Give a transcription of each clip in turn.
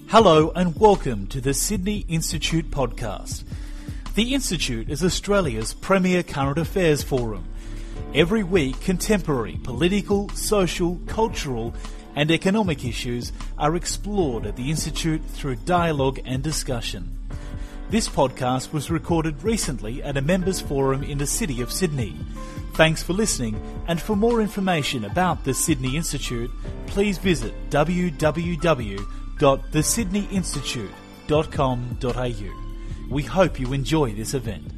Hello and welcome to the Sydney Institute podcast. The Institute is Australia's premier current affairs forum. Every week, contemporary political, social, cultural and economic issues are explored at the Institute through dialogue and discussion. This podcast was recorded recently at a members' forum in the city of Sydney. Thanks for listening, and for more information about the Sydney Institute, please visit www.thesydneyinstitute.com.au. We hope you enjoy this event.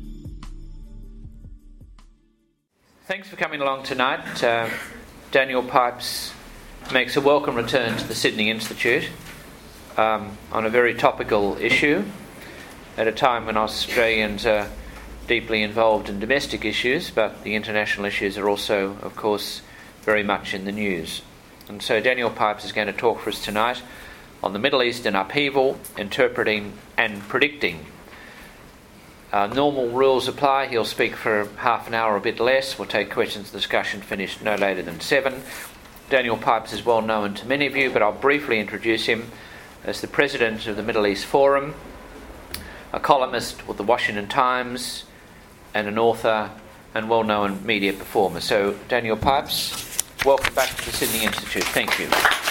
Thanks for coming along tonight. Daniel Pipes makes a welcome return to the Sydney Institute on a very topical issue at a time when Australians are deeply involved in domestic issues, but the international issues are also, of course, very much in the news. And so Daniel Pipes is going to talk for us tonight on the Middle East in upheaval, interpreting and predicting. Normal rules apply. He'll speak for half an hour or a bit less. We'll take questions and discussion finished no later than 7. Daniel Pipes is well known to many of you, but I'll briefly introduce him as the president of the Middle East Forum, a columnist with the Washington Times, and an author and well-known media performer. So, Daniel Pipes, welcome back to the Sydney Institute. Thank you.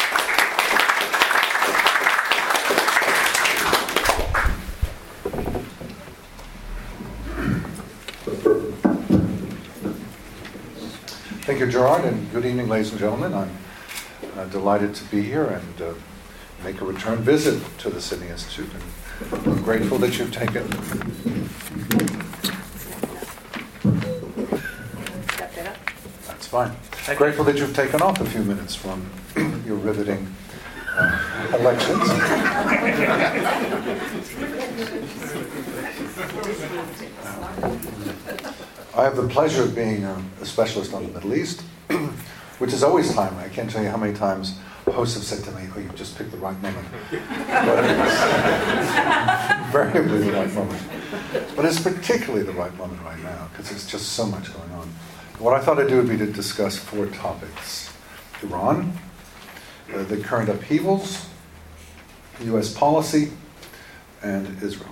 Thank you, Gerard, and good evening, ladies and gentlemen. I'm delighted to be here and make a return visit to the Sydney Institute. And I'm grateful that you've taken... That's fine. Grateful that you've taken off a few minutes from your riveting elections. I have the pleasure of being a specialist on the Middle East, which is always timely. I can't tell you how many times hosts have said to me, "Oh, you've just picked the right moment." But it's invariably the right moment. But it's particularly the right moment right now, because there's just so much going on. What I thought I'd do would be to discuss 4 topics: Iran, the current upheavals, U.S. policy, and Israel.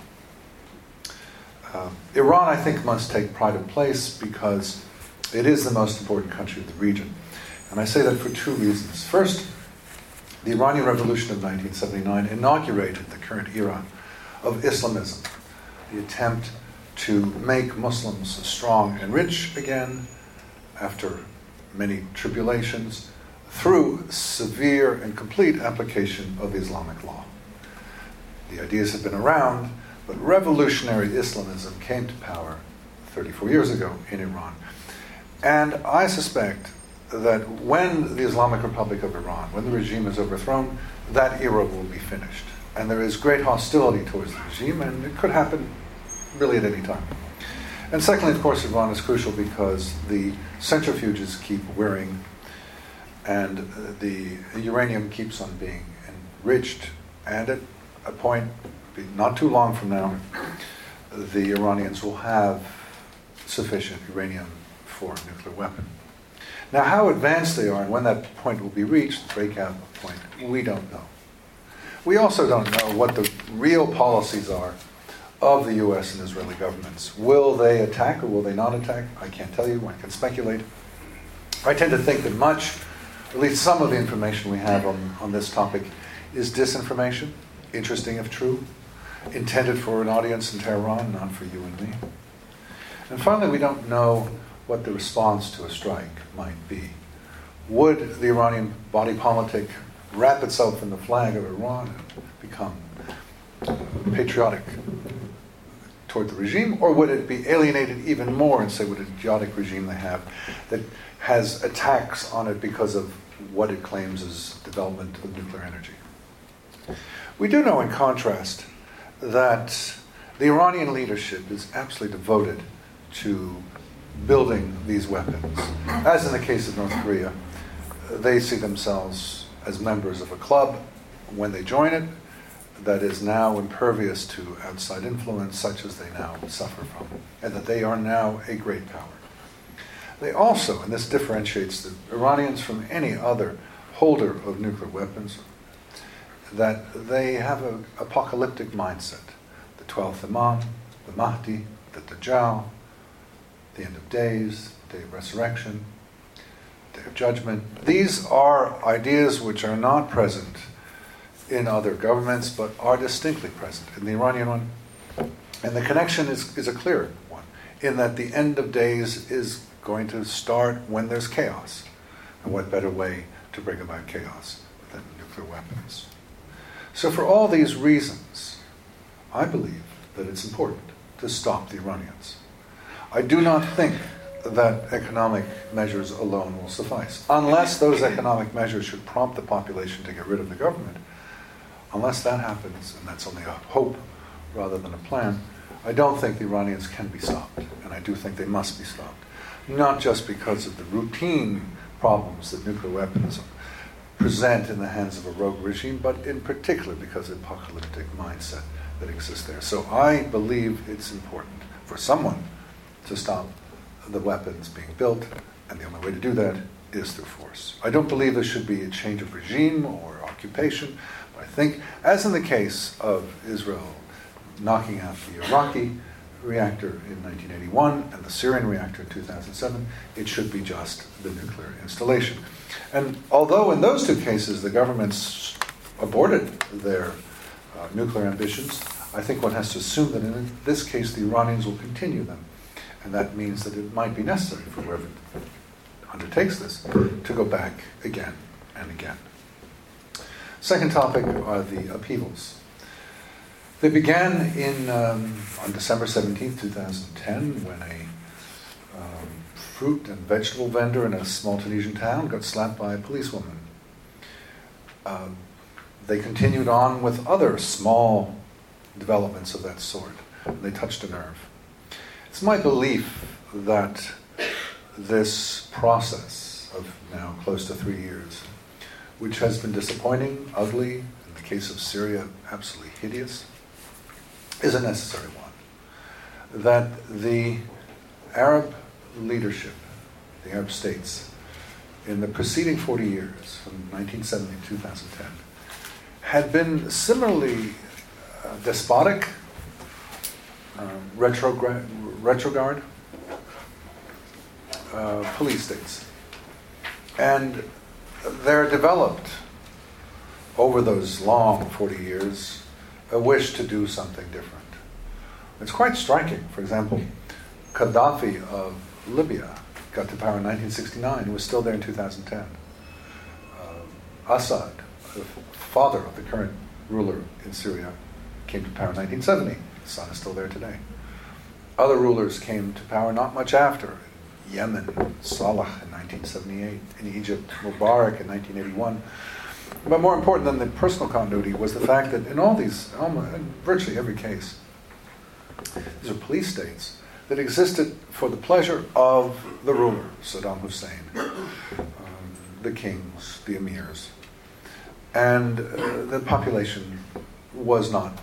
Iran, I think, must take pride of place because it is the most important country of the region. And I say that for 2 reasons. First, the Iranian Revolution of 1979 inaugurated the current era of Islamism, the attempt to make Muslims strong and rich again after many tribulations through severe and complete application of Islamic law. The ideas have been around, but revolutionary Islamism came to power 34 years ago in Iran. And I suspect that when the Islamic Republic of Iran, when the regime is overthrown, that era will be finished. And there is great hostility towards the regime, and it could happen really at any time. And secondly, of course, Iran is crucial because the centrifuges keep whirring, and the uranium keeps on being enriched, and at a point not too long from now, the Iranians will have sufficient uranium for a nuclear weapon. Now, how advanced they are and when that point will be reached, the breakout point, we don't know. We also don't know what the real policies are of the U.S. and Israeli governments. Will they attack or will they not attack? I can't tell you. One can speculate. I tend to think that much, at least some of the information we have on this topic, is disinformation, interesting if true, intended for an audience in Tehran, not for you and me. And finally, we don't know what the response to a strike might be. Would the Iranian body politic wrap itself in the flag of Iran and become patriotic toward the regime, or would it be alienated even more and say what an idiotic regime they have that has attacks on it because of what it claims is development of nuclear energy? We do know, in contrast, that the Iranian leadership is absolutely devoted to building these weapons. As in the case of North Korea, they see themselves as members of a club when they join it that is now impervious to outside influence such as they now suffer from, and that they are now a great power. They also, and this differentiates the Iranians from any other holder of nuclear weapons, that they have an apocalyptic mindset. The 12th Imam, the Mahdi, the Dajjal, the end of days, day of resurrection, day of judgment. These are ideas which are not present in other governments, but are distinctly present in the Iranian one. And the connection is a clear one, in that the end of days is going to start when there's chaos. And what better way to bring about chaos than nuclear weapons? So for all these reasons, I believe that it's important to stop the Iranians. I do not think that economic measures alone will suffice. Unless those economic measures should prompt the population to get rid of the government, unless that happens, and that's only a hope rather than a plan, I don't think the Iranians can be stopped. And I do think they must be stopped. Not just because of the routine problems that nuclear weapons present in the hands of a rogue regime, but in particular because of the apocalyptic mindset that exists there. So I believe it's important for someone to stop the weapons being built, and the only way to do that is through force. I don't believe there should be a change of regime or occupation, but I think, as in the case of Israel knocking out the Iraqi reactor in 1981 and the Syrian reactor in 2007, it should be just the nuclear installation. And although in those two cases the governments aborted their nuclear ambitions, I think one has to assume that in this case the Iranians will continue them. And that means that it might be necessary for whoever undertakes this to go back again and again. Second topic are the upheavals. They began on December 17, 2010, when a fruit and vegetable vendor in a small Tunisian town got slapped by a policewoman. They continued on with other small developments of that sort. They touched a nerve. It's my belief that this process of now close to 3 years, which has been disappointing, ugly, in the case of Syria, absolutely hideous, is a necessary one. That the Arab leadership, the Arab states, in the preceding 40 years, from 1970 to 2010, had been similarly despotic, retrograde police states. And there developed, over those long 40 years, a wish to do something different. It's quite striking. For example, Gaddafi of Libya got to power in 1969 and was still there in 2010. Assad, the father of the current ruler in Syria, came to power in 1970. His son is still there today. Other rulers came to power not much after. Yemen, Saleh in 1978. In Egypt, Mubarak in 1981. But more important than the personal continuity was the fact that in all these, in virtually every case, these are police states that existed for the pleasure of the ruler, Saddam Hussein, the kings, the emirs. And the population was not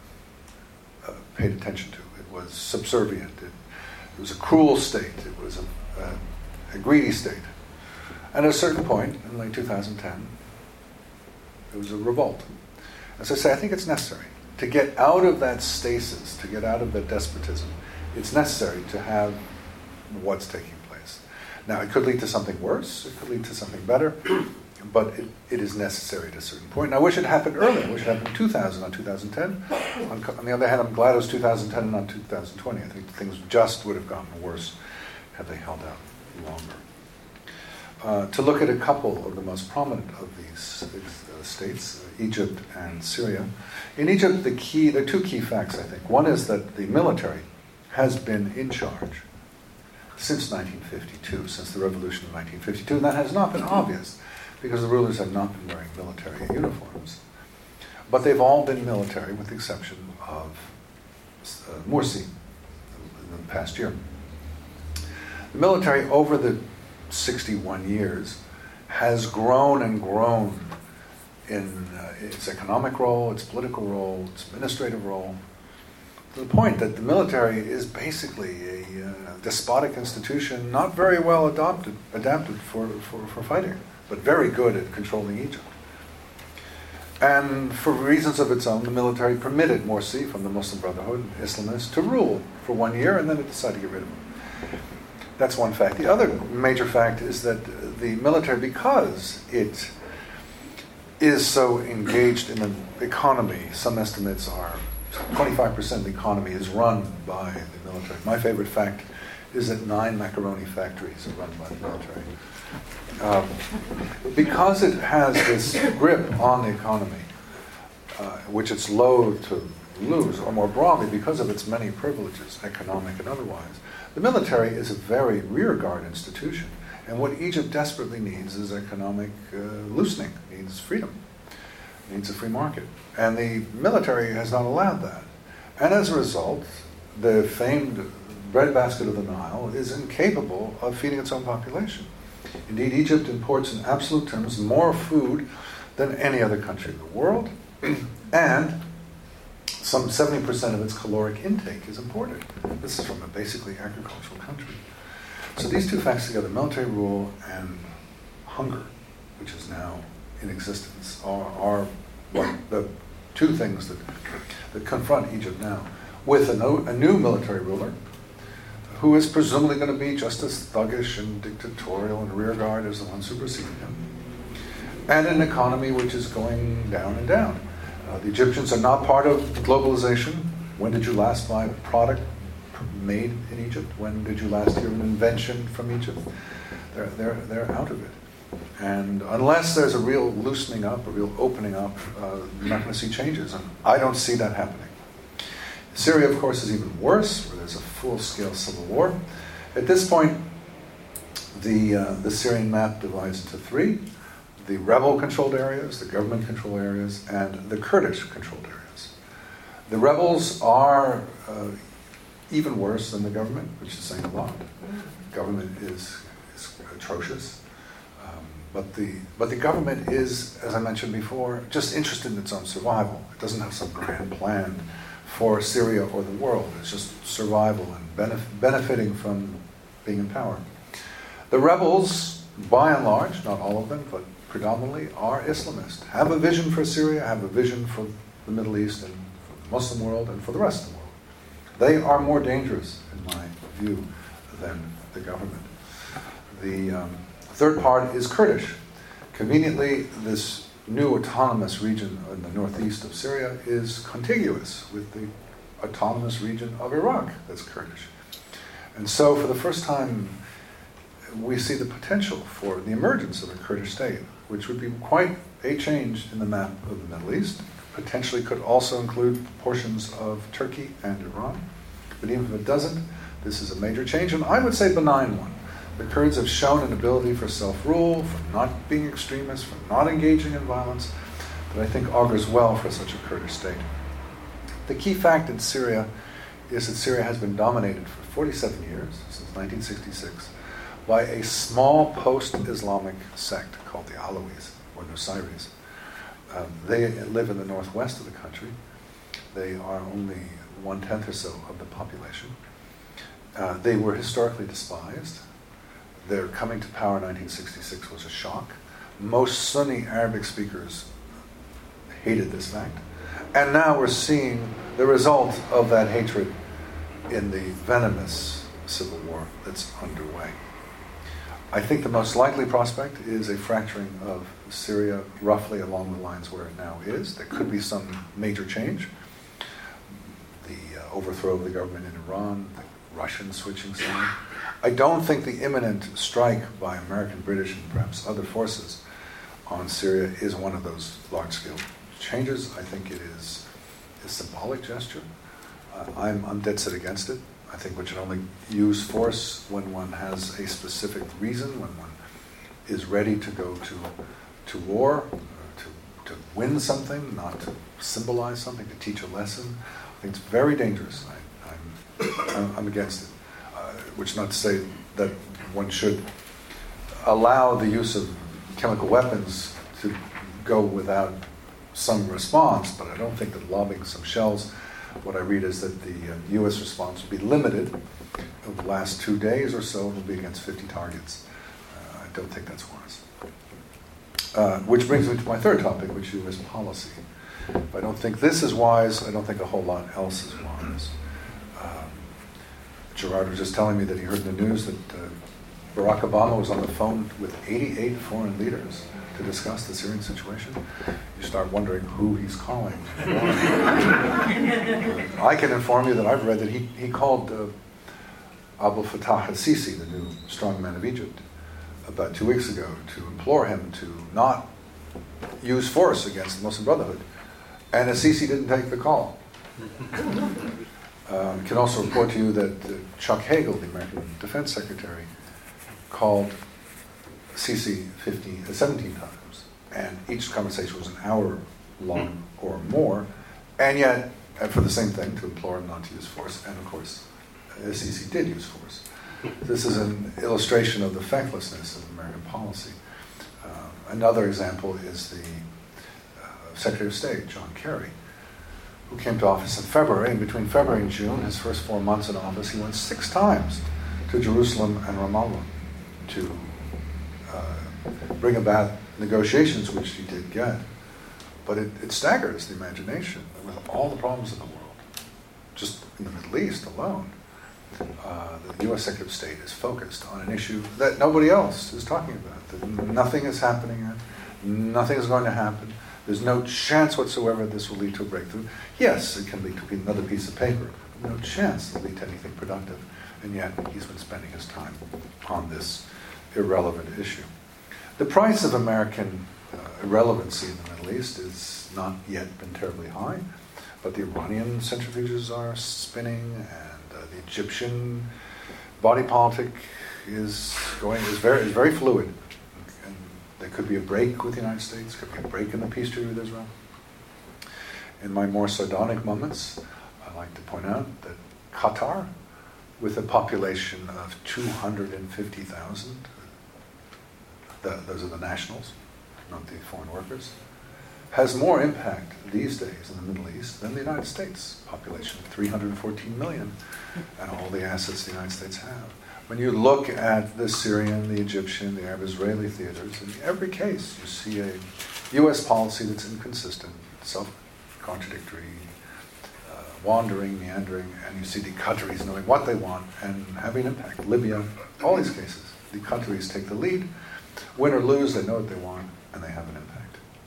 paid attention to. It was subservient. It was a cruel state. It was a greedy state. And at a certain point, in late 2010, there was a revolt. As I say, I think it's necessary. To get out of that stasis, to get out of that despotism, it's necessary to have what's taking place. Now, it could lead to something worse. It could lead to something better. But it is necessary at a certain point. And I wish it happened earlier. I wish it happened in 2000, not 2010. On the other hand, I'm glad it was 2010 and not 2020. I think things just would have gotten worse had they held out longer. To look at a couple of the most prominent of these states, Egypt and Syria. In Egypt, there are two key facts, I think. One is that the military has been in charge since 1952, since the revolution of 1952, and that has not been obvious, because the rulers have not been wearing military uniforms. But they've all been military, with the exception of Morsi in the past year. The military, over the 61 years, has grown and grown in its economic role, its political role, its administrative role, to the point that the military is basically a despotic institution, not very well adapted for fighting, but very good at controlling Egypt. And for reasons of its own, the military permitted Morsi from the Muslim Brotherhood, Islamists, to rule for 1 year, and then it decided to get rid of him. That's one fact. The other major fact is that the military, because it is so engaged in the economy, some estimates are 25% of the economy is run by the military. My favorite fact is that 9 macaroni factories are run by the military. Because it has this grip on the economy, which it's loath to lose, or more broadly, because of its many privileges, economic and otherwise, the military is a very rearguard institution. And what Egypt desperately needs is economic loosening, needs freedom, needs a free market. And the military has not allowed that. And as a result, the famed breadbasket of the Nile is incapable of feeding its own population. Indeed, Egypt imports in absolute terms more food than any other country in the world, and some 70% of its caloric intake is imported. This is from a basically agricultural country. So these two facts together, military rule and hunger, which is now in existence, are the two things that confront Egypt now, with a new military ruler who is presumably going to be just as thuggish and dictatorial and rearguard as the ones who preceded him, and an economy which is going down and down. The Egyptians are not part of globalization. When did you last buy a product made in Egypt? When did you last hear an invention from Egypt? They're out of it. And unless there's a real loosening up, a real opening up, you're not going to see changes. And I don't see that happening. Syria, of course, is even worse, where there's a full-scale civil war. At this point, the Syrian map divides into 3. The rebel-controlled areas, the government-controlled areas, and the Kurdish-controlled areas. The rebels are even worse than the government, which is saying a lot. The government is atrocious. But the government is, as I mentioned before, just interested in its own survival. It doesn't have some grand plan for Syria or the world. It's just survival and benefiting from being in power. The rebels, by and large, not all of them, but predominantly, are Islamist. Have a vision for Syria, have a vision for the Middle East and for the Muslim world and for the rest of the world. They are more dangerous, in my view, than the government. The third part is Kurdish. Conveniently, this new autonomous region in the northeast of Syria is contiguous with the autonomous region of Iraq that's Kurdish. And so for the first time, we see the potential for the emergence of a Kurdish state, which would be quite a change in the map of the Middle East. Potentially could also include portions of Turkey and Iran. But even if it doesn't, this is a major change, and I would say benign one. The Kurds have shown an ability for self-rule, for not being extremists, for not engaging in violence, that I think augurs well for such a Kurdish state. The key fact in Syria is that Syria has been dominated for 47 years, since 1966, by a small post-Islamic sect called the Alawis, or Nusayris. They live in the northwest of the country. They are only 1/10 or so of the population. They were historically despised. Their coming to power in 1966 was a shock. Most Sunni Arabic speakers hated this fact. And now we're seeing the result of that hatred in the venomous civil war that's underway. I think the most likely prospect is a fracturing of Syria roughly along the lines where it now is. There could be some major change. The overthrow of the government in Iran, the Russian switching side. I don't think the imminent strike by American, British, and perhaps other forces on Syria is one of those large-scale changes. I think it is a symbolic gesture. I'm dead set against it. I think we should only use force when one has a specific reason, when one is ready to go to war, to win something, not to symbolize something, to teach a lesson. I think it's very dangerous. I'm against it. Which is not to say that one should allow the use of chemical weapons to go without some response, but I don't think that lobbing some shells, what I read is that the U.S. response will be limited. Over the last 2 days or so, it will be against 50 targets. I don't think that's wise. Which brings me to my third topic, which is U.S. policy. If I don't think this is wise, I don't think a whole lot else is wise. Gerard was just telling me that he heard in the news that Barack Obama was on the phone with 88 foreign leaders to discuss the Syrian situation. You start wondering who he's calling. I can inform you that I've read that he called Abdel Fattah al-Sisi, the new strongman of Egypt, about 2 weeks ago to implore him to not use force against the Muslim Brotherhood. And al-Sisi didn't take the call. I can also report to you that Chuck Hagel, the American Defense Secretary, called Sisi 17 times. And each conversation was an hour long or more. And yet, for the same thing, to implore him not to use force. And of course, Sisi did use force. This is an illustration of the fecklessness of American policy. Another example is the Secretary of State, John Kerry, who came to office in February. And between February and June, his first 4 months in office, he went 6 times to Jerusalem and Ramallah to bring about negotiations, which he did get. But it staggers the imagination with all the problems in the world. Just in the Middle East alone, the U.S. Secretary of State is focused on an issue that nobody else is talking about. That nothing is happening yet. Nothing is going to happen. There's no chance whatsoever this will lead to a breakthrough. Yes, it can lead to another piece of paper. But no chance it will lead to anything productive. And yet, he's been spending his time on this irrelevant issue. The price of American irrelevancy in the Middle East has not yet been terribly high, but the Iranian centrifuges are spinning, and the Egyptian body politic is very fluid. And there could be a break with the United States, could be a break in the peace treaty with Israel. In my more sardonic moments, I like to point out that Qatar, with a population of 250,000, those are the nationals, not the foreign workers, has more impact these days in the Middle East than the United States population of 314 million and all the assets the United States have. When you look at the Syrian, the Egyptian, the Arab-Israeli theaters, in every case you see a U.S. policy that's inconsistent, self-contradictory, wandering, meandering, and you see the Qataris knowing what they want and having impact. Libya, all these cases, the Qataris take the lead. Win or lose, they know what they want, and they have an impact.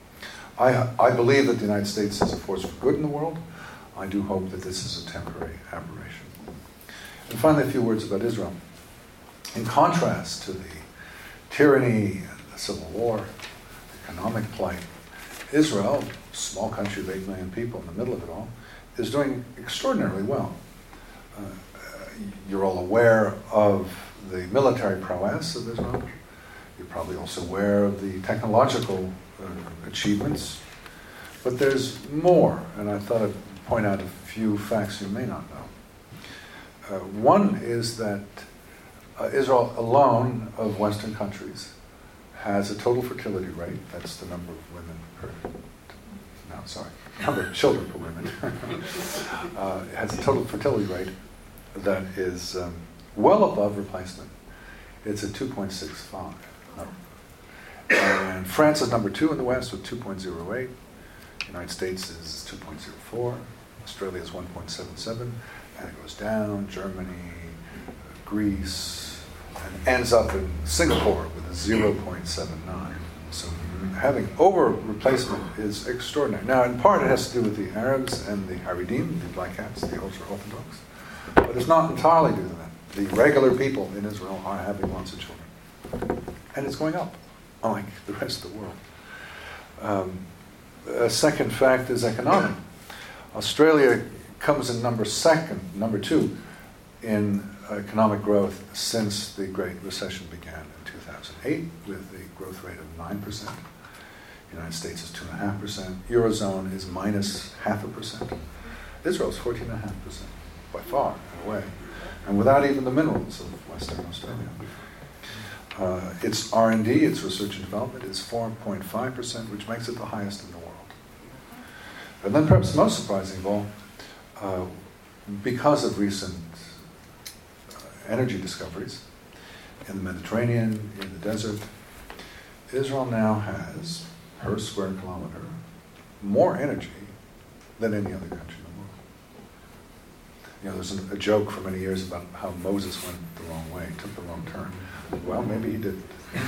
I believe that the United States is a force for good in the world. I do hope that this is a temporary aberration. And finally, a few words about Israel. In contrast to the tyranny and the civil war, economic plight, Israel, a small country of 8 million people in the middle of it all, is doing extraordinarily well. You're all aware of the military prowess of Israel. You're probably also aware of the technological achievements. But there's more, and I thought I'd point out a few facts you may not know. One is that Israel alone of Western countries has a total fertility rate, that's the number of women per, number of children per women, has a total fertility rate that is well above replacement. It's at 2.65. And France is number 2 in the West with 2.08. The United States is 2.04. Australia is 1.77. And it goes down. Germany, Greece, and ends up in Singapore with a 0.79. So having over replacement is extraordinary. Now, in part, it has to do with the Arabs and the Haredim, the black hats, the ultra-Orthodox. But it's not entirely due to that. The regular people in Israel are having lots of children. And it's going up, unlike the rest of the world. A second fact is economic. Australia comes in number 2 in economic growth since the Great Recession began in 2008, with a growth rate of 9%. The United States is 2.5%. Eurozone is minus 0.5%. Israel is 14.5%, by far and away, and without even the minerals of Western Australia. Its R&D, its research and development, is 4.5%, which makes it the highest in the world. And then perhaps most surprising of all, because of recent energy discoveries in the Mediterranean, in the desert, Israel now has, per square kilometer, more energy than any other country in the world. You know, there's a joke for many years about how Moses went the wrong way, took the wrong turn. Well, maybe he didn't.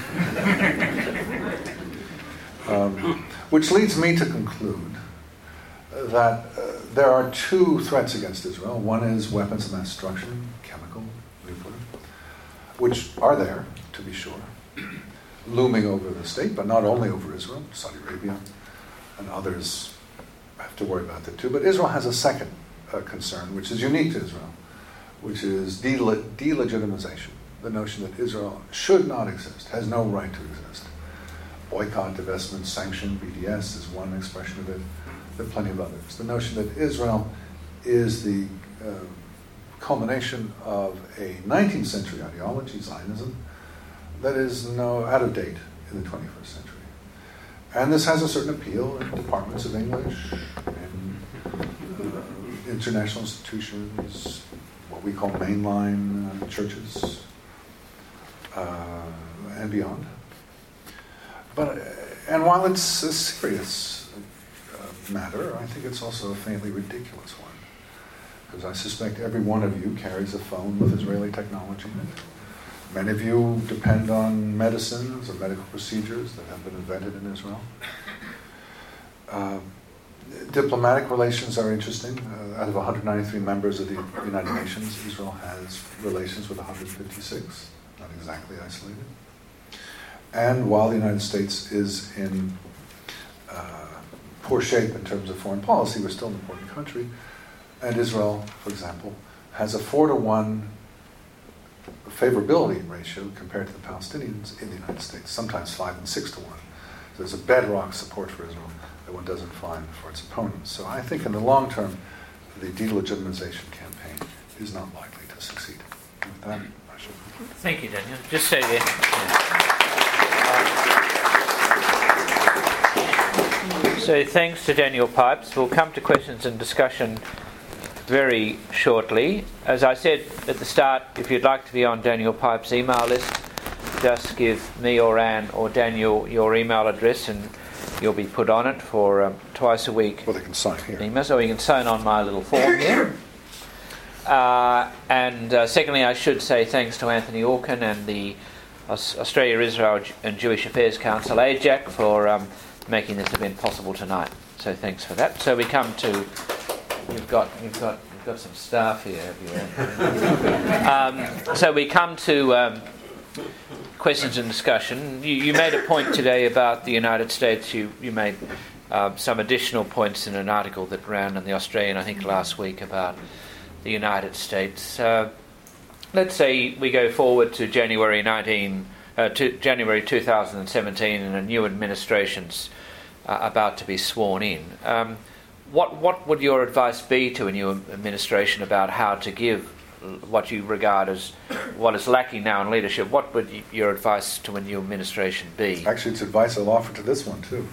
Which leads me to conclude that there are two threats against Israel. One is weapons of mass destruction, chemical, nuclear, which are there, to be sure, looming over the state, but not only over Israel. Saudi Arabia and others have to worry about that too. But Israel has a second concern, which is unique to Israel, which is delegitimization. The notion that Israel should not exist, has no right to exist. Boycott, divestment, sanction, BDS is one expression of it. There are plenty of others. The notion that Israel is the culmination of a 19th century ideology, Zionism, that is out of date in the 21st century. And this has a certain appeal in departments of English, in international institutions, what we call mainline churches, and beyond. And while it's a serious matter, I think it's also a faintly ridiculous one. Because I suspect every one of you carries a phone with Israeli technology in it. Many of you depend on medicines or medical procedures that have been invented in Israel. Diplomatic relations are interesting. Out of 193 members of the United Nations, Israel has relations with 156, not exactly isolated. And while the United States is in poor shape in terms of foreign policy, we're still an important country. And Israel, for example, has a 4-to-1 favorability ratio compared to the Palestinians in the United States, sometimes 5 and 6-to-1. So there's a bedrock support for Israel that one doesn't find for its opponents. So I think in the long term, the delegitimization campaign is not likely to succeed. With that, I should... Thank you, Daniel. Just say there. So thanks to Daniel Pipes. We'll come to questions and discussion very shortly. As I said at the start, if you'd like to be on Daniel Pipes' email list, just give me or Anne or Daniel your email address and you'll be put on it for twice a week. Well, they can sign here. Emails, or you can sign on my little form here. Secondly, I should say thanks to Anthony Orkin and the Australia, Israel and Jewish Affairs Council, AJAC, for making this event possible tonight. So thanks for that. So we come to... You've got some staff here, have you? So we come to questions and discussion. You made a point today about the United States. You made some additional points in an article that ran in the Australian, I think, last week about the United States. Let's say we go forward to January 2017, and a new administration's about to be sworn in. What would your advice be to a new administration about how to give what you regard as what is lacking now in leadership? What would your advice to a new administration be? Actually, it's advice I'll offer to this one, too.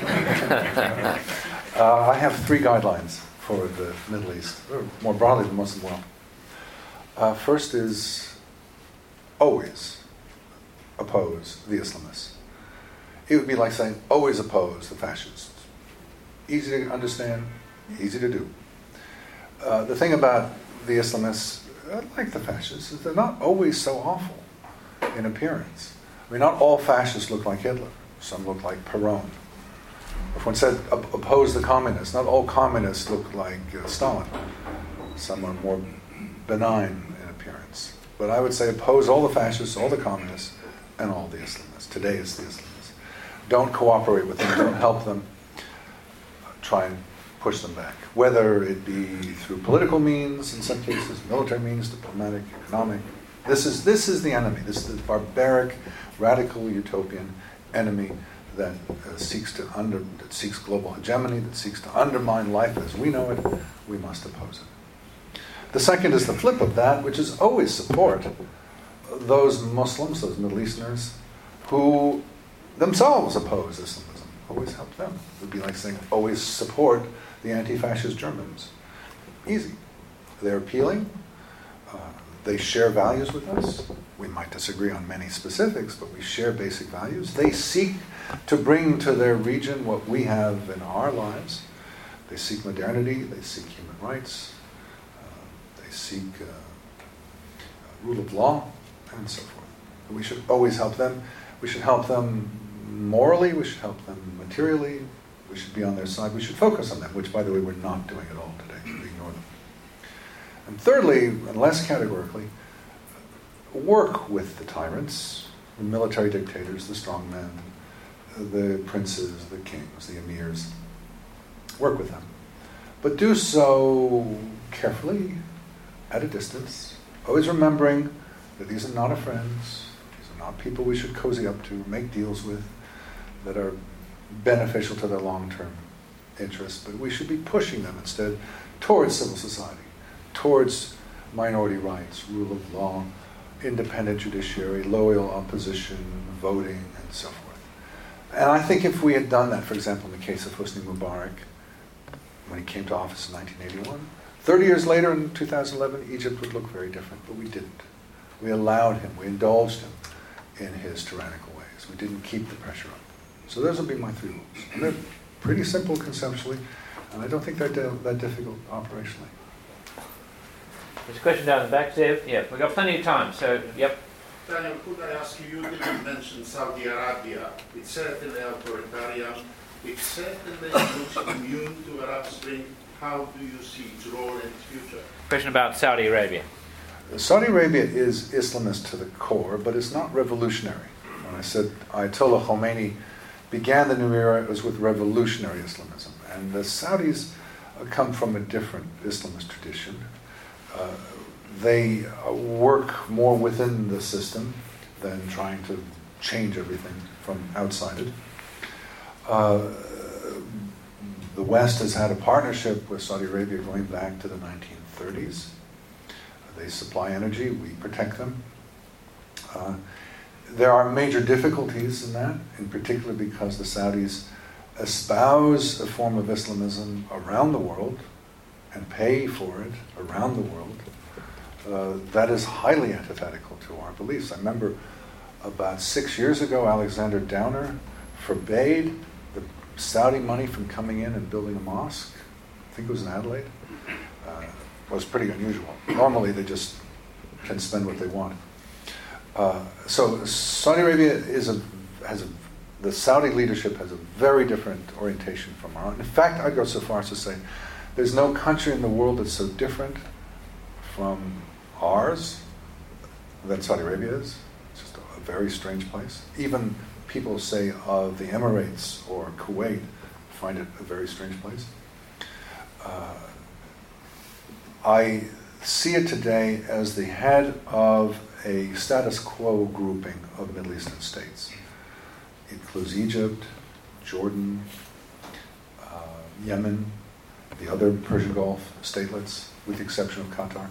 I have 3 guidelines for the Middle East, or more broadly the Muslim world. First is always oppose the Islamists. It would be like saying always oppose the fascists. Easy to understand, easy to do. The thing about the Islamists, like the fascists, is they're not always so awful in appearance. I mean, not all fascists look like Hitler. Some look like Perón. If one said oppose the communists, not all communists look like Stalin. Some are more benign in appearance. But I would say oppose all the fascists, all the communists, and all the Islamists. Today it's the Islamists. Don't cooperate with them, don't help them. Try and push them back, whether it be through political means, in some cases, military means, diplomatic, economic. This is the enemy. This is the barbaric, radical, utopian enemy that seeks global hegemony, that seeks to undermine life as we know it. We must oppose it. The second is the flip of that, which is always support those Muslims, those Middle Easterners, who themselves oppose Islamism. Always help them. It would be like saying always support the anti-fascist Germans. Easy. They're appealing. They share values with us. We might disagree on many specifics, but we share basic values. They seek to bring to their region what we have in our lives. They seek modernity, they seek human rights, they seek rule of law, and so forth. We should always help them. We should help them morally, we should help them materially, we should be on their side, we should focus on them, which, by the way, we're not doing at all today. We ignore them. And thirdly, and less categorically, work with the tyrants, the military dictators, the strongmen, the princes, the kings, the emirs. Work with them. But do so carefully, at a distance, always remembering that these are not our friends, these are not people we should cozy up to, make deals with, that are beneficial to their long-term interests, but we should be pushing them instead towards civil society, towards minority rights, rule of law, independent judiciary, loyal opposition, voting, and so forth. And I think if we had done that, for example, in the case of Hosni Mubarak, when he came to office in 1981, 30 years later in 2011, Egypt would look very different, but we didn't. We allowed him, we indulged him in his tyrannical ways. We didn't keep the pressure on. So those would be my 3 rules. And they're pretty simple conceptually, and I don't think they're that difficult operationally. There's a question down the back there. Yeah, we've got plenty of time, so, yep. Daniel, could I ask you didn't mention Saudi Arabia. It's certainly authoritarian. It certainly looks immune to Arab Spring. How do you see its role in its future? Question about Saudi Arabia. Saudi Arabia is Islamist to the core, but it's not revolutionary. When I said Ayatollah Khomeini began the new era, it was with revolutionary Islamism. And the Saudis come from a different Islamist tradition. They work more within the system than trying to change everything from outside it. The West has had a partnership with Saudi Arabia going back to the 1930s. They supply energy, we protect them. There are major difficulties in that, in particular because the Saudis espouse a form of Islamism around the world and pay for it around the world. That is highly antithetical to our beliefs. I remember about 6 years ago, Alexander Downer forbade the Saudi money from coming in and building a mosque. I think it was in Adelaide. It was pretty unusual. Normally they just can spend what they want. So Saudi Arabia the Saudi leadership has a very different orientation from our own. In fact, I'd go so far as to say there's no country in the world that's so different from ours than Saudi Arabia is. It's just a very strange place. Even people say of the Emirates or Kuwait find it a very strange place. I see it today as the head of a status quo grouping of Middle Eastern states. It includes Egypt, Jordan, Yemen, the other Persian Gulf statelets, with the exception of Qatar.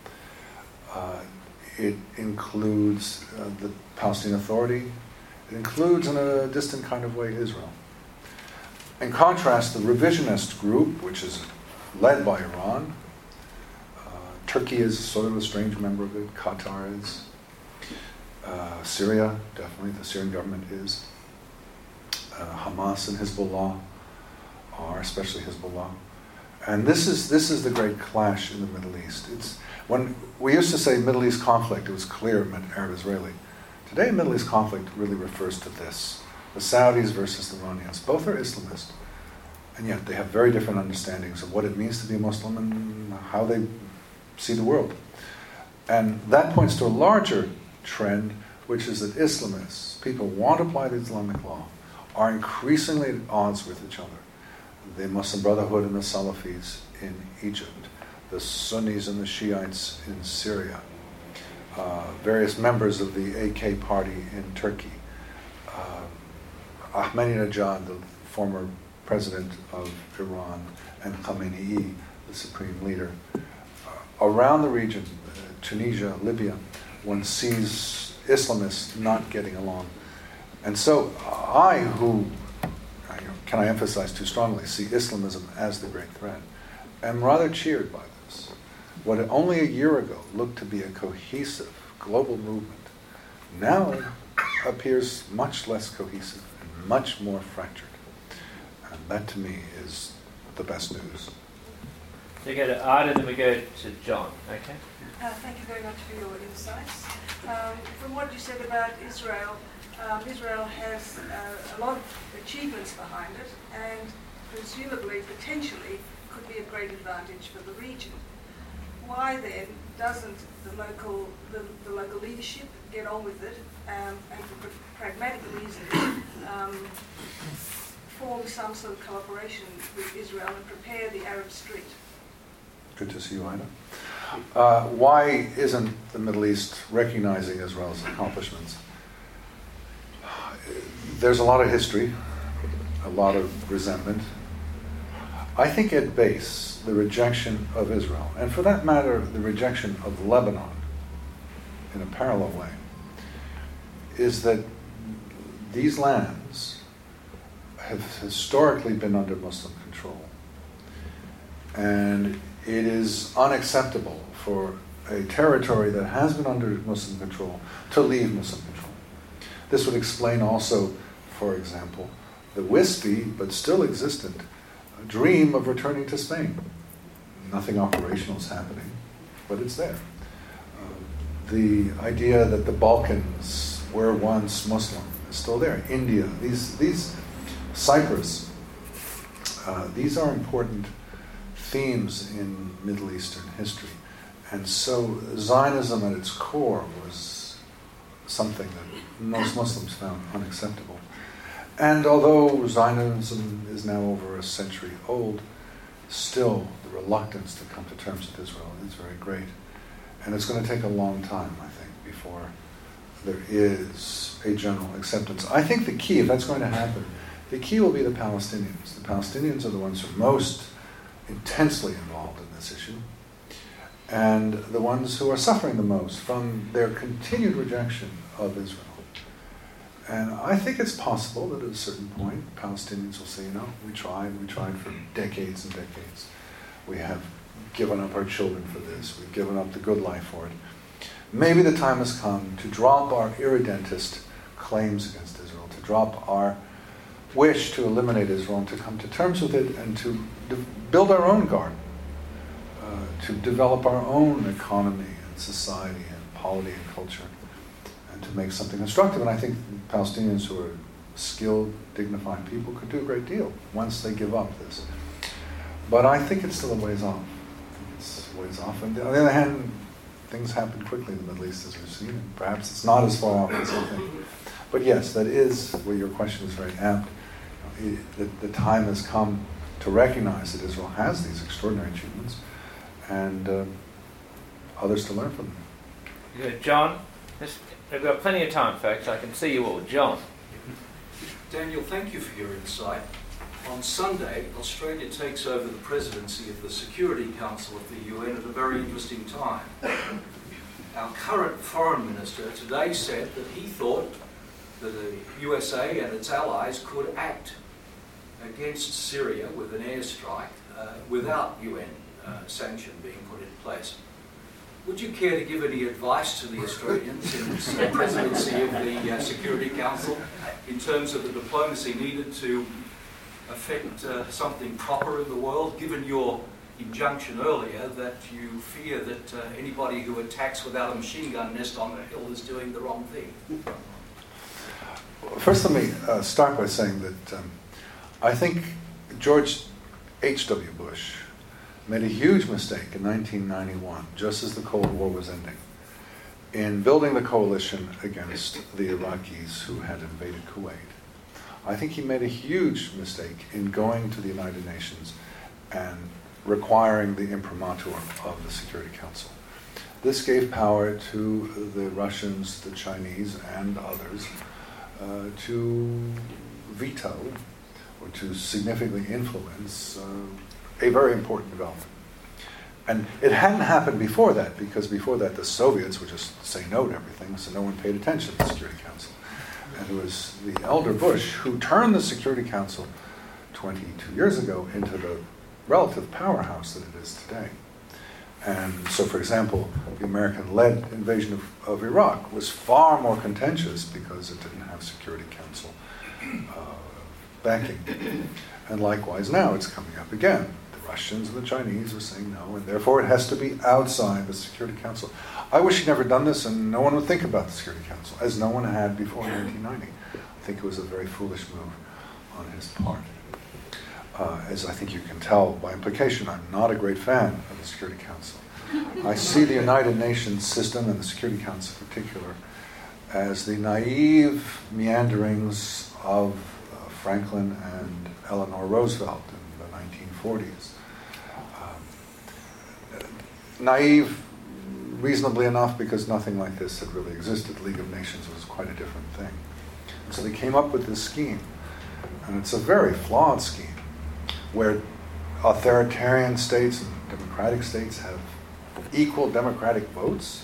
It includes the Palestinian Authority. It includes, in a distant kind of way, Israel. In contrast, the revisionist group, which is led by Iran, Turkey is sort of a strange member of it, Qatar is, Syria, definitely, the Syrian government is, Hamas and Hezbollah are, especially Hezbollah. And this is the great clash in the Middle East. It's when we used to say Middle East conflict, it was clear it meant Arab-Israeli. Today, Middle East conflict really refers to this. The Saudis versus the Iranians. Both are Islamist, and yet they have very different understandings of what it means to be a Muslim and how they see the world. And that points to a larger trend, which is that Islamists, people who want to apply the Islamic law, are increasingly at odds with each other. The Muslim Brotherhood and the Salafis in Egypt, the Sunnis and the Shiites in Syria, various members of the AK party in Turkey, Ahmadinejad, the former president of Iran, and Khamenei, the supreme leader. Around the region, Tunisia, Libya, one sees Islamists not getting along. And so can I emphasize too strongly, see Islamism as the great threat, am rather cheered by this. what only a year ago looked to be a cohesive global movement now appears much less cohesive and much more fractured. And that to me is the best news. So we go to Ida, then we go to John. Okay. Thank you very much for your insights. From what you said about Israel, Israel has a lot of achievements behind it, and presumably, potentially, could be a great advantage for the region. Why then doesn't the local leadership get on with it and for pragmatic reasons form some sort of collaboration with Israel and prepare the Arab Street? Good to see you, Ida. Why isn't the Middle East recognizing Israel's accomplishments? There's a lot of history, a lot of resentment. I think at base, the rejection of Israel, and for that matter, the rejection of Lebanon in a parallel way, is that these lands have historically been under Muslim control. And it is unacceptable for a territory that has been under Muslim control to leave Muslim control. This would explain also, for example, the wispy but still existent dream of returning to Spain. Nothing operational is happening, but it's there. The idea that the Balkans were once Muslim is still there. India, these Cyprus, these are important themes in Middle Eastern history. And so Zionism at its core was something that most Muslims found unacceptable. And although Zionism is now over a century old, still the reluctance to come to terms with Israel is very great. And it's going to take a long time, I think, before there is a general acceptance. I think the key, if that's going to happen, the key will be the Palestinians. The Palestinians are the ones who are most intensely involved in this issue, and the ones who are suffering the most from their continued rejection of Israel. And I think it's possible that at a certain point, Palestinians will say, we tried for decades and decades. We have given up our children for this. We've given up the good life for it. Maybe the time has come to drop our irredentist claims against Israel, to drop our wish to eliminate Israel and to come to terms with it and to build our own garden, to develop our own economy and society and polity and culture, and to make something constructive. And I think Palestinians who are skilled, dignified people could do a great deal once they give up this. But I think it's still a ways off. It's a ways off. And on the other hand, things happen quickly in the Middle East, as we've seen, and perhaps it's not as far off as I think. But yes, that is where your question is very apt. The time has come to recognize that Israel has these extraordinary achievements, and others to learn from them. Good. John, we've got plenty of time, folks. I can see you all. John. Daniel, thank you for your insight. On Sunday, Australia takes over the presidency of the Security Council of the UN at a very interesting time. Our current foreign minister today said that he thought that the USA and its allies could act against Syria with an airstrike without UN sanction being put in place. Would you care to give any advice to the Australians in this presidency of the Security Council in terms of the diplomacy needed to affect something proper in the world, given your injunction earlier that you fear that anybody who attacks without a machine gun nest on the hill is doing the wrong thing? First, let me start by saying that I think George H.W. Bush made a huge mistake in 1991, just as the Cold War was ending, in building the coalition against the Iraqis who had invaded Kuwait. I think he made a huge mistake in going to the United Nations and requiring the imprimatur of the Security Council. This gave power to the Russians, the Chinese, and others to veto or to significantly influence a very important development. And it hadn't happened before that, because before that the Soviets would just say no to everything, so no one paid attention to the Security Council. And it was the elder Bush who turned the Security Council 22 years ago into the relative powerhouse that it is today. And so, for example, the American-led invasion of Iraq was far more contentious because it didn't have Security Council backing. And likewise now it's coming up again. The Russians and the Chinese are saying no, and therefore it has to be outside the Security Council. I wish he'd never done this and no one would think about the Security Council, as no one had before 1990. I think it was a very foolish move on his part. As I think you can tell by implication, I'm not a great fan of the Security Council. I see the United Nations system and the Security Council in particular as the naive meanderings of Franklin and Eleanor Roosevelt in the 1940s. Naive, reasonably enough, because nothing like this had really existed. The League of Nations was quite a different thing. And so they came up with this scheme, and it's a very flawed scheme, where authoritarian states and democratic states have equal democratic votes,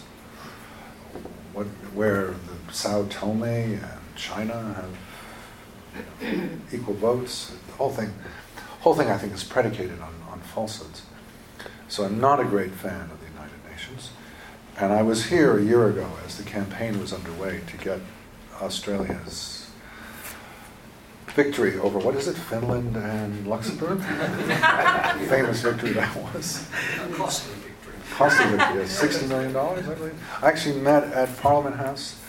where the Sao Tome and China have equal votes. The whole thing I think is predicated on falsehoods. So I'm not a great fan of the United Nations. And I was here a year ago as the campaign was underway to get Australia's victory over, what is it, Finland and Luxembourg? Famous victory that was. A costly victory. Costly victory, yes. $60 million, I believe. I actually met at Parliament House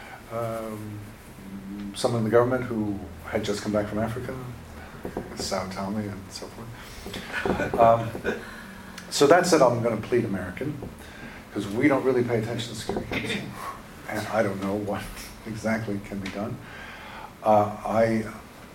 someone in the government who had just come back from Africa, Sao Tome and so forth. So that said, I'm going to plead American, because we don't really pay attention to the Security Council, and I don't know what exactly can be done. I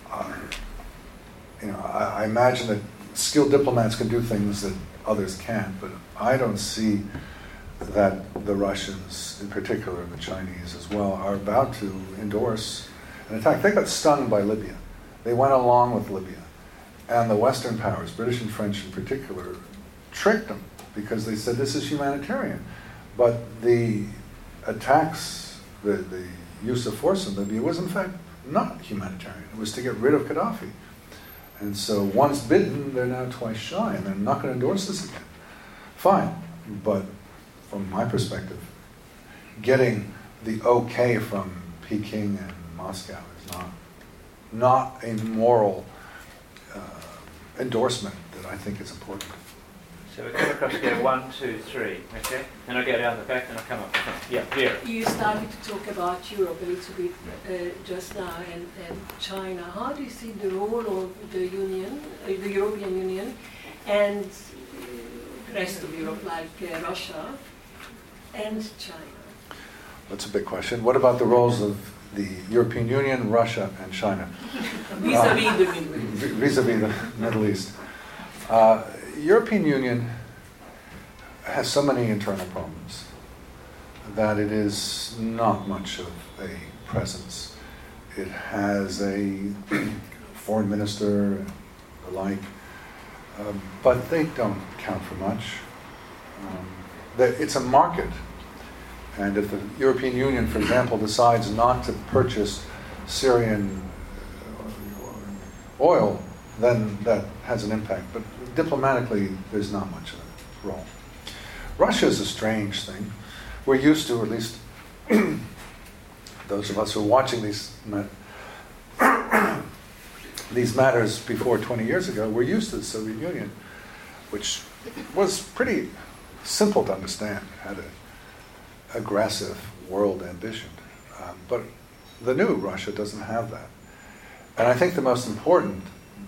imagine that skilled diplomats can do things that others can't, but I don't see that the Russians, in particular, and the Chinese as well, are about to endorse an attack. They got stung by Libya. They went along with Libya. And the Western powers, British and French in particular, tricked them because they said this is humanitarian. But the attacks, the use of force in Libya was in fact not humanitarian. It was to get rid of Gaddafi. And so once bitten, they're now twice shy, and they're not going to endorse this again. Fine, but from my perspective, getting the okay from Peking and Moscow is not a moral endorsement that I think is important. So we come across here, 1, 2, 3, okay? And I'll go down the back and I'll come up. Yeah, here. You started to talk about Europe a little bit just now and China. How do you see the role of the Union, the European Union, and the rest of Europe, like Russia and China? That's a big question. What about the roles of the European Union, Russia, and China? Vis-a-vis the Middle East. Vis-a-vis the Middle East. European Union has so many internal problems that it is not much of a presence. It has a foreign minister and the like, but they don't count for much. It's a market. And if the European Union, for example, decides not to purchase Syrian oil, then that has an impact. But diplomatically, there's not much of a role. Russia is a strange thing. We're used to, or at least those of us who are watching these matters before 20 years ago, we're used to the Soviet Union, which was pretty simple to understand, had an aggressive world ambition. But the new Russia doesn't have that. And I think the most important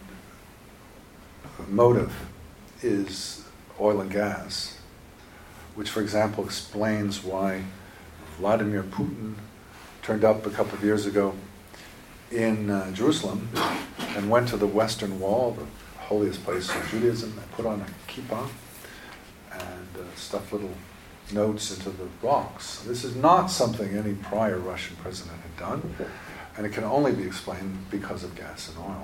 motive is oil and gas, which, for example, explains why Vladimir Putin turned up a couple of years ago in Jerusalem and went to the Western Wall, the holiest place in Judaism, and put on a kippah and stuffed little notes into the rocks. This is not something any prior Russian president had done, and it can only be explained because of gas and oil.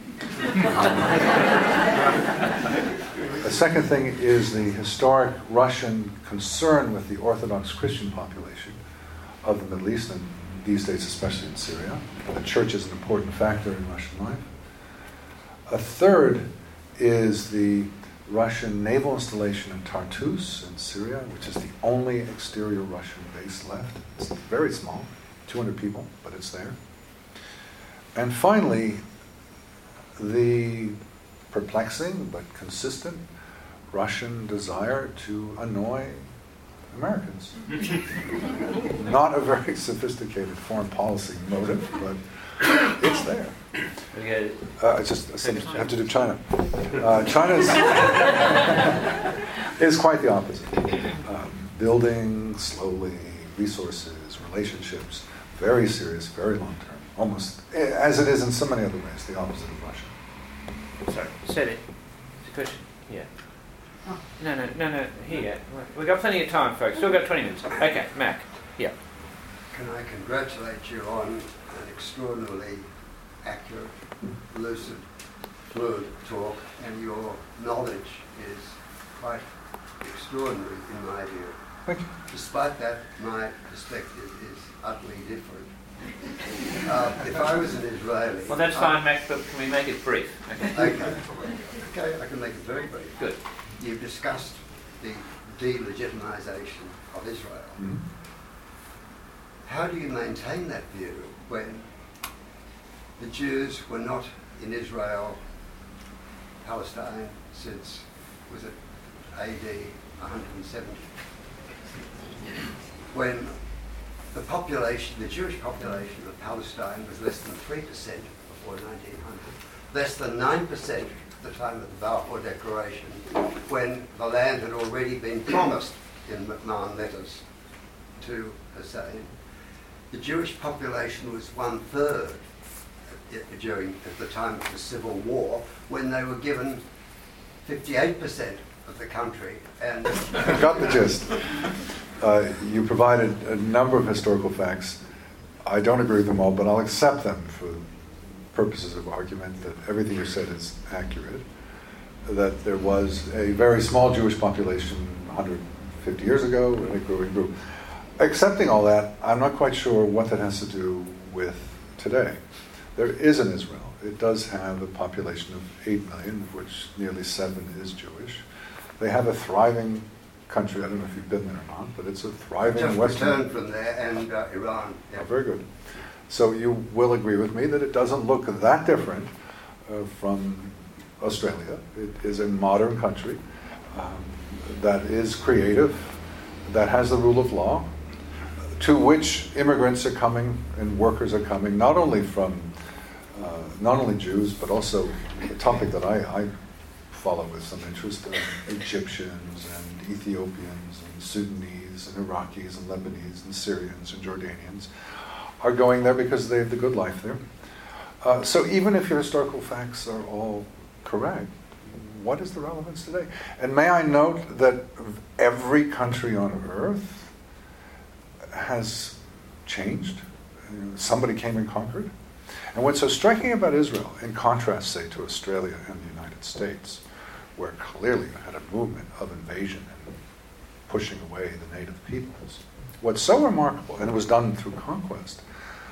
The second thing is the historic Russian concern with the Orthodox Christian population of the Middle East, and these days especially in Syria. The church is an important factor in Russian life. A third is the Russian naval installation in Tartus in Syria, which is the only exterior Russian base left. It's very small, 200 people, but it's there. And finally, the perplexing but consistent Russian desire to annoy Americans. Not a very sophisticated foreign policy motive, but it's there. It's just I have to do China. China is quite the opposite. Building slowly, resources, relationships, very serious, very long term. Almost, as it is in so many other ways, the opposite of Russia. Sorry, said it. It's a question. Yeah. No. Here. We've got plenty of time, folks. Still got 20 minutes. Okay, Mac. Yeah. Can I congratulate you on an extraordinarily accurate, lucid, fluid talk, and your knowledge is quite extraordinary in my view. Thank you. Despite that, my perspective is utterly different. If I was an Israeli... Well, that's fine, Mac, but can we make it brief? Okay, I can make it very brief. Good. You've discussed the delegitimization of Israel. Mm-hmm. How do you maintain that view when the Jews were not in Israel, Palestine, since, was it AD 170? When the population, the Jewish population of Palestine was less than 3% before 1900, less than 9% at the time of the Balfour Declaration, when the land had already been promised in McMahon letters to Hussein. The Jewish population was 1/3 at the time of the Civil War, when they were given 58% of the country. And I got the gist. You provided a number of historical facts. I don't agree with them all, but I'll accept them for purposes of argument that everything you said is accurate, that there was a very small Jewish population 150 years ago, and it grew. Accepting all that, I'm not quite sure what that has to do with today. There is an Israel. It does have a population of 8 million, of which nearly 7 is Jewish. They have a thriving country. I don't know if you've been there or not, but it's a thriving just Western... returned from there, and Iran. Yeah. Oh, very good. So you will agree with me that it doesn't look that different from Australia. It is a modern country that is creative, that has the rule of law, to which immigrants are coming and workers are coming, not only Jews, but also a topic that I follow with some interest, Egyptians and Ethiopians and Sudanese and Iraqis and Lebanese and Syrians and Jordanians are going there because they have the good life there. So even if your historical facts are all correct, what is the relevance today? And may I note that every country on earth has changed. Somebody came and conquered. And what's so striking about Israel, in contrast, say, to Australia and the United States, where clearly you had a movement of invasion and pushing away the native peoples, what's so remarkable, and it was done through conquest,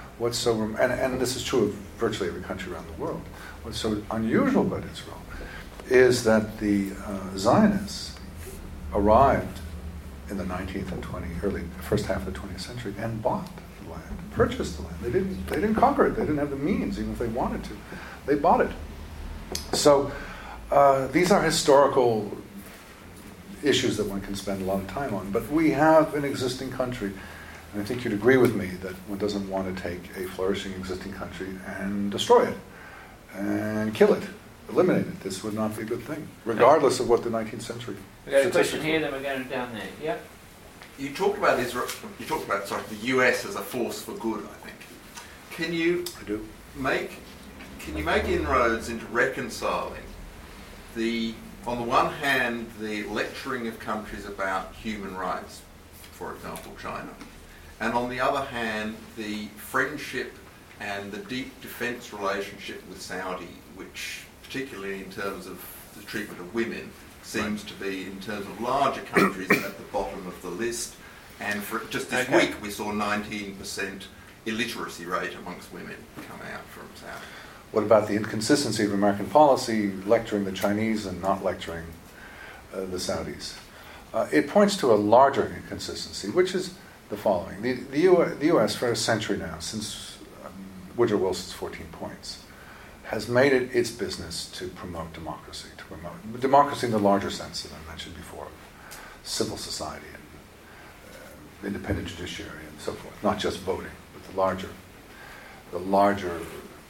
and this is true of virtually every country around the world, what's so unusual about Israel is that the Zionists arrived in the 19th and first half of the 20th century and bought the land, purchased the land. They didn't conquer it. They didn't have the means, even if they wanted to. They bought it. So these are historical issues that one can spend a lot of time on. But we have an existing country, and I think you'd agree with me that one doesn't want to take a flourishing existing country and destroy it and kill it, eliminate it. This would not be a good thing, regardless of what the 19th century. We've got a question here, then we're going down there. Yep. You talked about Israel. You talked about the US as a force for good. I think. Can you make inroads into reconciling on the one hand, the lecturing of countries about human rights, for example, China, and on the other hand, the friendship and the deep defence relationship with Saudi, which, particularly in terms of the treatment of women, seems to be, in terms of larger countries, at the bottom of the list. And for just this week, we saw 19% illiteracy rate amongst women come out from Saudi. What about the inconsistency of American policy, lecturing the Chinese and not lecturing the Saudis, it points to a larger inconsistency, which is the following. The U.S. for a century now, since Woodrow Wilson's 14 Points, has made it its business to promote democracy, in the larger sense that I mentioned before, civil society and independent judiciary and so forth, not just voting, but the larger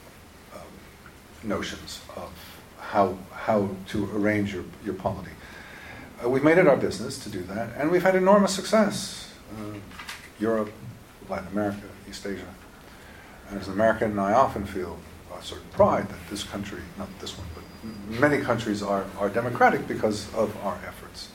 notions of how to arrange your polity. We've made it our business to do that, and we've had enormous success. Europe, Latin America, East Asia. And as an American, I often feel a certain pride that this country, not this one, but many countries are democratic because of our efforts.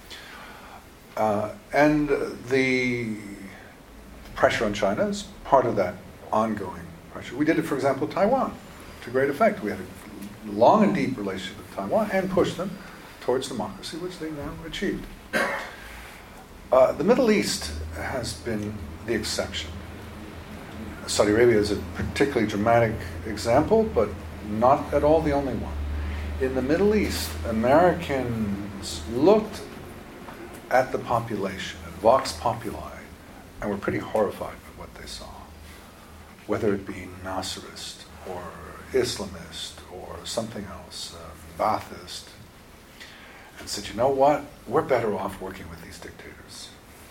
And the pressure on China is part of that ongoing pressure. We did it, for example, Taiwan, to great effect. We had a long and deep relationship with Taiwan and pushed them towards democracy, which they now achieved. The Middle East has been the exception. Saudi Arabia is a particularly dramatic example, but not at all the only one. In the Middle East, Americans looked at the population, at Vox Populi, and were pretty horrified by what they saw, whether it be Nasserist or Islamist or something else, Ba'athist, and said, you know what, we're better off working with these dictators.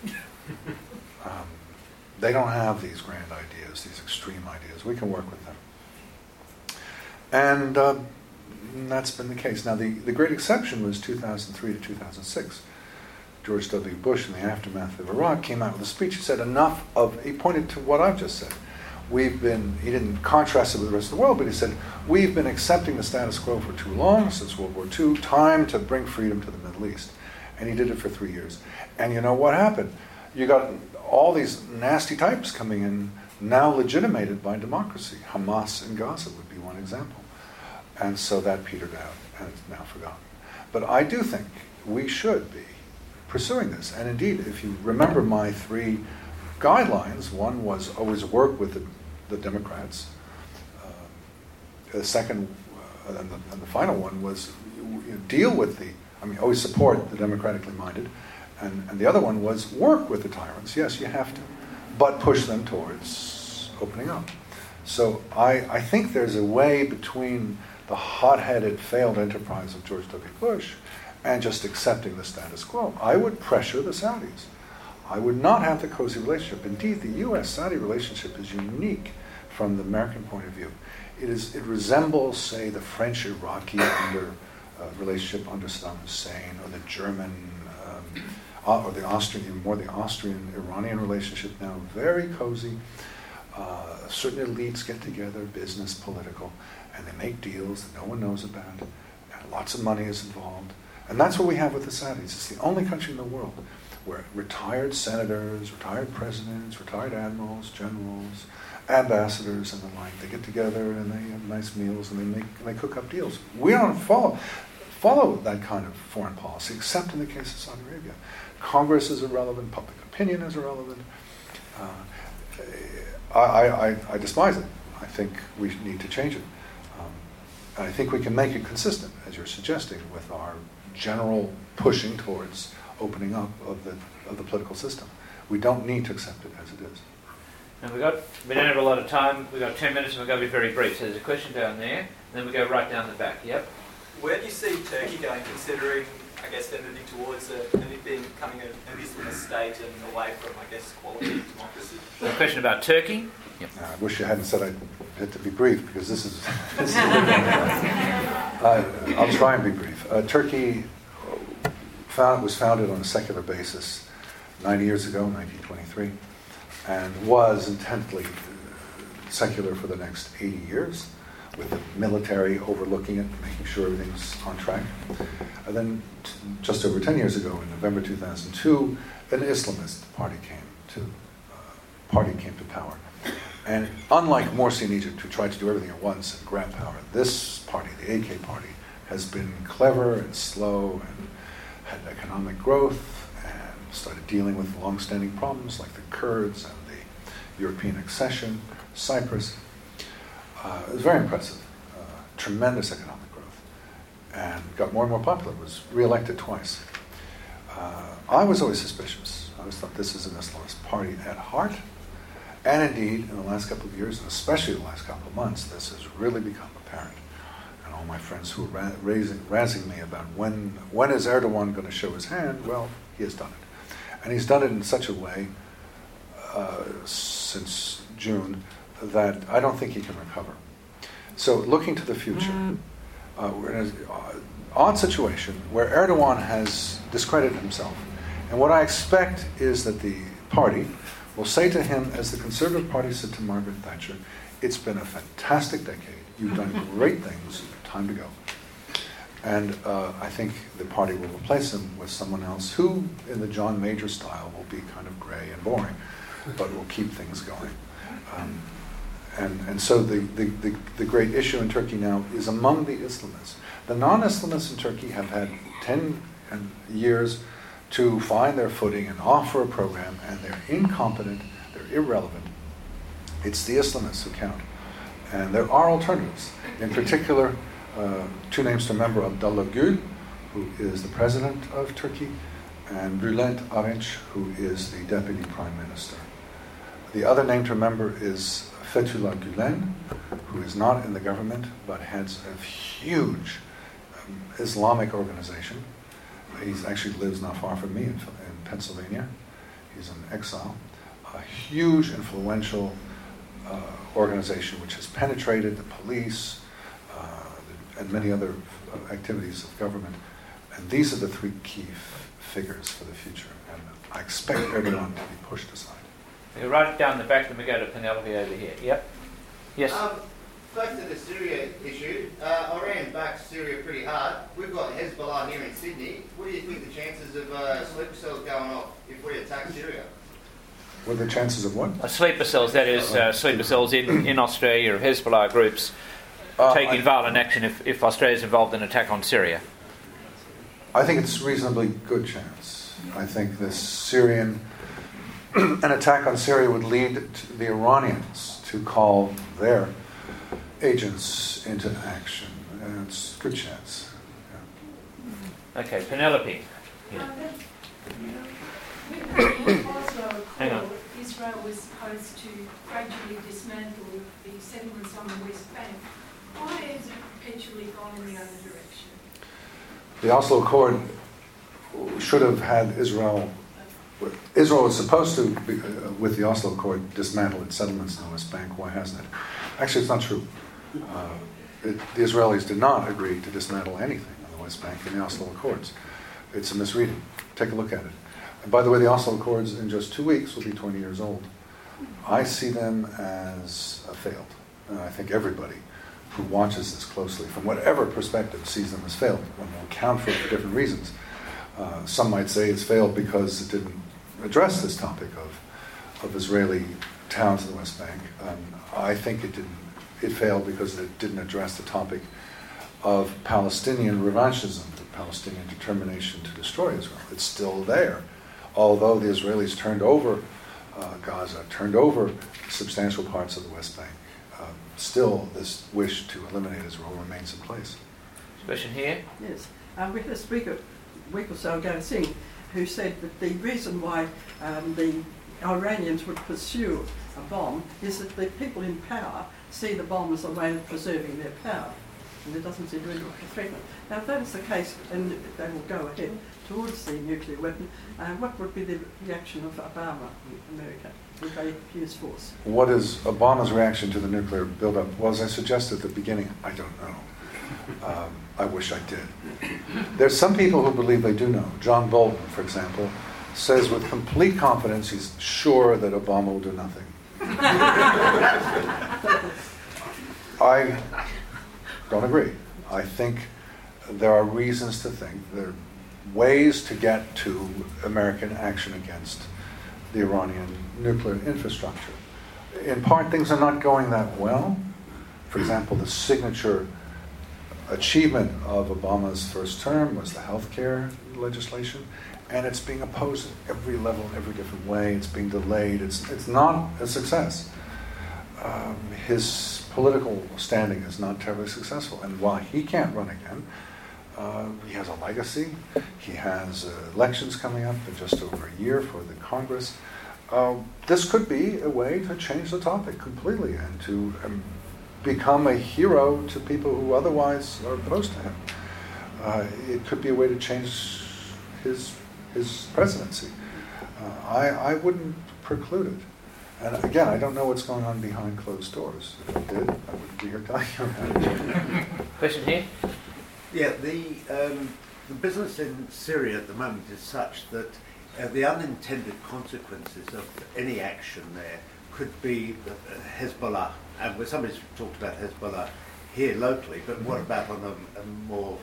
They don't have these grand ideas, these extreme ideas. We can work with them. And that's been the case. Now, the great exception was 2003 to 2006. George W. Bush, in the aftermath of Iraq, came out with a speech. He said, he pointed to what I've just said. He didn't contrast it with the rest of the world, but he said, we've been accepting the status quo for too long, since World War II, time to bring freedom to the Middle East. And he did it for 3 years. And you know what happened? You got all these nasty types coming in, now legitimated by democracy. Hamas in Gaza would be one example. And so that petered out, and it's now forgotten. But I do think we should be pursuing this. And indeed, if you remember my 3 guidelines, one was always work with the Democrats. The second, and the final one was deal with always support the democratically minded. And the other one was work with the tyrants. Yes, you have to, but push them towards opening up. So I think there's a way between the hot-headed failed enterprise of George W. Bush and just accepting the status quo. I would pressure the Saudis. I would not have the cozy relationship. Indeed, the U.S.-Saudi relationship is unique from the American point of view. It resembles, say, the French-Iraqi relationship under Saddam Hussein, or the German, or the Austrian-Iranian relationship now. Very cozy. Certain elites get together, business, political, and they make deals that no one knows about, and lots of money is involved. And that's what we have with the Saudis. It's the only country in the world where retired senators, retired presidents, retired admirals, generals, ambassadors, and the like, they get together and they have nice meals and they cook up deals. We don't follow that kind of foreign policy, except in the case of Saudi Arabia. Congress is irrelevant, public opinion is irrelevant. I despise it. I think we need to change it. And I think we can make it consistent, as you're suggesting, with our general pushing towards opening up of the political system. We don't need to accept it as it is. And we don't have a lot of time. We've got 10 minutes and we're going to be very brief. So there's a question down there, and then we go right down the back. Yep. Where do you see Turkey going, considering, I guess, they're moving towards becoming an Islamist state and away from, I guess, quality democracy? A question about Turkey? Yep. I wish you hadn't said I had to be brief, because this is I'll try and be brief. Turkey was founded on a secular basis 90 years ago, 1923, and was intently secular for the next 80 years, with the military overlooking it, making sure everything's on track. And then just over 10 years ago, in November 2002, an Islamist party came to power. And unlike Morsi in Egypt, who tried to do everything at once and grab power, this party, the AK party, has been clever and slow and had economic growth and started dealing with long-standing problems like the Kurds and the European accession, Cyprus. It was very impressive. Tremendous economic growth. And got more and more popular, was re-elected twice. I was always suspicious. I always thought this is an Islamist party at heart. And indeed, in the last couple of years, and especially the last couple of months, this has really become apparent. And all my friends who are razzing me about when is Erdogan going to show his hand, well, he has done it. And he's done it in such a way since June that I don't think he can recover. So looking to the future, we're in an odd situation where Erdogan has discredited himself. And what I expect is that the party will say to him, as the Conservative Party said to Margaret Thatcher, it's been a fantastic decade. You've done great things. Time to go. And I think the party will replace him with someone else who, in the John Major style, will be kind of grey and boring, but will keep things going. And so the great issue in Turkey now is among the Islamists. The non-Islamists in Turkey have had 10 years to find their footing and offer a program, and they're incompetent, they're irrelevant. It's the Islamists who count. And there are alternatives. In particular, two names to remember: Abdullah Gül, who is the president of Turkey, and Bülent Arınç, who is the deputy prime minister. The other name to remember is Fethullah Gülen, who is not in the government, but heads a huge Islamic organization. He actually lives not far from me in Pennsylvania. He's in exile. A huge, influential organization which has penetrated the police and many other activities of government. And these are the three key figures for the future. And I expect Erdogan to be pushed aside. You right down the back, then we go to Penelope over here. Yep. Yes. Back to the Syria issue. Iran backs Syria pretty hard. We've got Hezbollah here in Sydney. What do you think the chances of sleeper cells going off if we attack Syria? What are the chances of what? Sleeper cells, that is, sleeper cells in Australia, of Hezbollah groups taking violent action if Australia's involved in an attack on Syria. I think it's a reasonably good chance. I think an attack on Syria would lead to the Iranians to call their agents into action. And it's a good chance. Yeah. Okay, Penelope. Yeah. Hang on. Israel was supposed to gradually dismantle the settlements on the West Bank. Why has it perpetually gone in the other direction? The Oslo Accord should have had Israel. Israel was supposed to, with the Oslo Accord, dismantle its settlements in the West Bank. Why hasn't it? Actually, it's not true. The Israelis did not agree to dismantle anything on the West Bank in the Oslo Accords. It's a misreading. Take a look at it. And by the way, the Oslo Accords in just 2 weeks will be 20 years old. I see them as failed. And I think everybody who watches this closely, from whatever perspective, sees them as failed. One will account for it for different reasons. Some might say it's failed because it didn't address this topic of Israeli towns in the West Bank. I think it failed because it didn't address the topic of Palestinian revanchism, the Palestinian determination to destroy Israel. It's still there. Although the Israelis turned over Gaza, turned over substantial parts of the West Bank, still this wish to eliminate Israel remains in place. Question here? Yes. We had a speaker a week or so ago, Singh, who said that the reason why the Iranians would pursue a bomb is that the people in power see the bomb as a way of preserving their power. And it doesn't seem really like a threat. Now, if that is the case, and they will go ahead towards the nuclear weapon, what would be the reaction of Obama in America? Would they use force? What is Obama's reaction to the nuclear buildup? Well, as I suggested at the beginning, I don't know. I wish I did. There's some people who believe they do know. John Bolton, for example, says with complete confidence he's sure that Obama will do nothing. I don't agree. I think there are reasons to think there are ways to get to American action against the Iranian nuclear infrastructure. In part, things are not going that well. For example, the signature achievement of Obama's first term was the healthcare legislation, and it's being opposed at every level, in every different way. It's being delayed. It's not a success. His political standing is not terribly successful, and while he can't run again, He has a legacy. He has elections coming up in just over a year for the Congress. This could be a way to change the topic completely and to become a hero to people who otherwise are opposed to him. It could be a way to change his presidency. I wouldn't preclude it. And again, I don't know what's going on behind closed doors. If it did, I wouldn't be here telling you about it. Question here? Yeah, the business in Syria at the moment is such that the unintended consequences of any action there could be Hezbollah. And somebody's talked about Hezbollah here locally, but what about on a more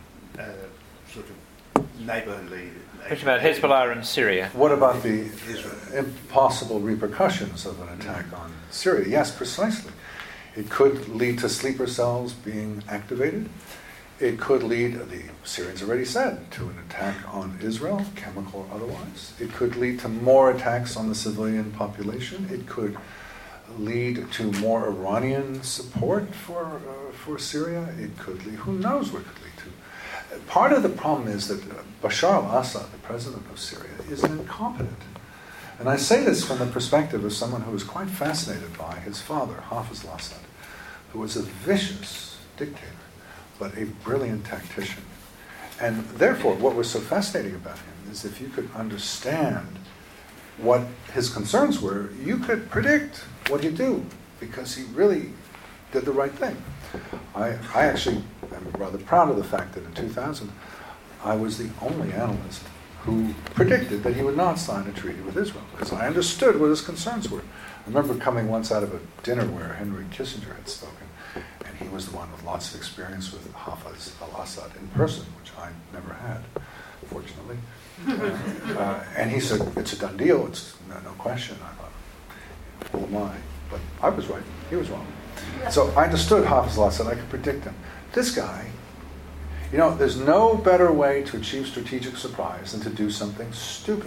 sort of neighbourly... Question about Hezbollah and Syria. What about the impossible repercussions of an attack on Syria? Yes, precisely. It could lead to sleeper cells being activated. It could lead, the Syrians already said, to an attack on Israel, chemical or otherwise. It could lead to more attacks on the civilian population. It could lead to more Iranian support for Syria. It could lead, who knows what it could lead to. Part of the problem is that Bashar al-Assad, the president of Syria, is incompetent. And I say this from the perspective of someone who was quite fascinated by his father, Hafez al-Assad, who was a vicious dictator, but a brilliant tactician. And therefore, what was so fascinating about him is if you could understand what his concerns were, you could predict what he'd do, because he really did the right thing. I actually am rather proud of the fact that in 2000, I was the only analyst who predicted that he would not sign a treaty with Israel, because I understood what his concerns were. I remember coming once out of a dinner where Henry Kissinger had spoken, and he was the one with lots of experience with Hafez al-Assad in person, which I never had, fortunately. And he said, it's a done deal, it's no question. I thought, who am I? But I was right, he was wrong. So I understood Hafez al-Assad, I could predict him. This guy, there's no better way to achieve strategic surprise than to do something stupid.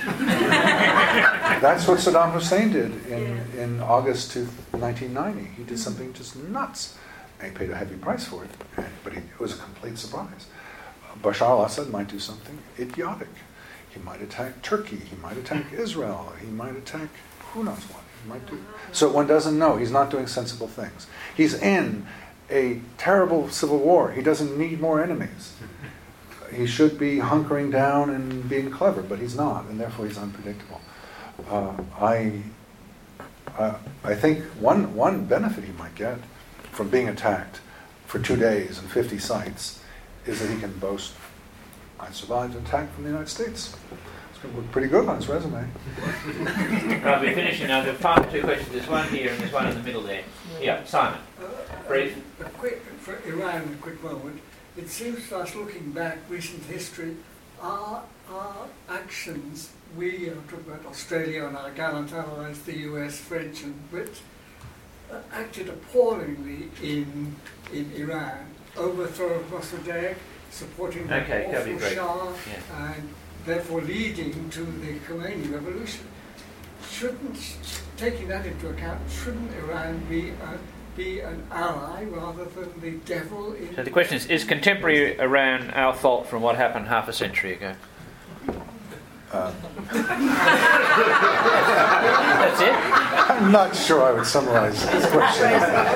That's what Saddam Hussein did in August 1990. He did something just nuts. And he paid a heavy price for it, but it was a complete surprise. Bashar al-Assad might do something idiotic. He might attack Turkey. He might attack Israel. He might attack who knows what. He might do. So one doesn't know. He's not doing sensible things. He's in a terrible civil war. He doesn't need more enemies. He should be hunkering down and being clever, but he's not, and therefore he's unpredictable. I think one benefit he might get from being attacked for 2 days and 50 sites is that he can boast, I survived an attack from the United States. It's going to look pretty good on his resume. Right, we're finishing now. There's time for 2 questions. There's one here and there's one in the middle there. Yeah, Simon. Brief. For Iran, a quick moment. It seems to us, looking back, recent history, our actions, we are talking about Australia and our gallant allies, the US, French and Brits, acted appallingly in Iran, overthrow of Mossadegh, supporting the awful Shah, and therefore leading to the Khomeini revolution. Taking that into account, shouldn't Iran be an ally rather than the devil? So the question is contemporary Iran our fault from what happened half a century ago? That's it? I'm not sure I would summarize this question.